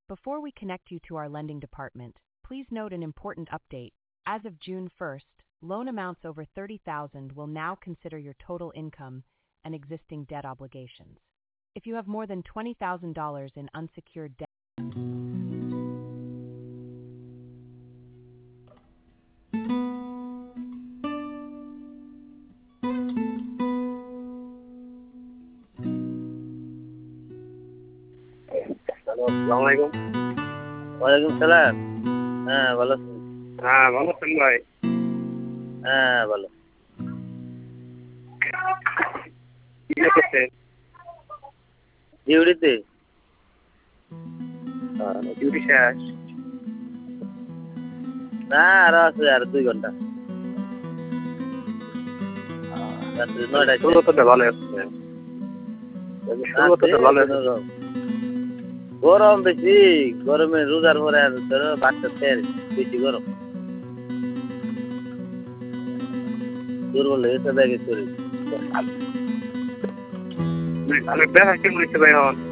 Before we connect you to our lending department, please note an important update. As of June 1st, loan amounts over $30,000 will now consider your total income and existing debt obligations. If you have more than $20,000 in unsecured debt, hello, আসসালামু আলাইকুম। ওয়ালাইকুম সালাম। হ্যাঁ, ভালো আছেন? হ্যাঁ, ভালো আছেন ভাই? হ্যাঁ, ভালো। কি করতেছেন? ডিউটিতে? ডিউটি শেষ? না, আরো আছে, আর 2 ঘন্টা। রাত্রে 9টায় শুরুতে ভালো আছে। শুরুতে ভালো আছে। গরম বেশি, গরমে রোজার পরে আর ধরো বাচ্চা তেল বেশি গরম। দুর্বল হয়ে গেছে ব্যাগে শরীর। আমি দেখা কেমন হয়েছে ভাই এখন?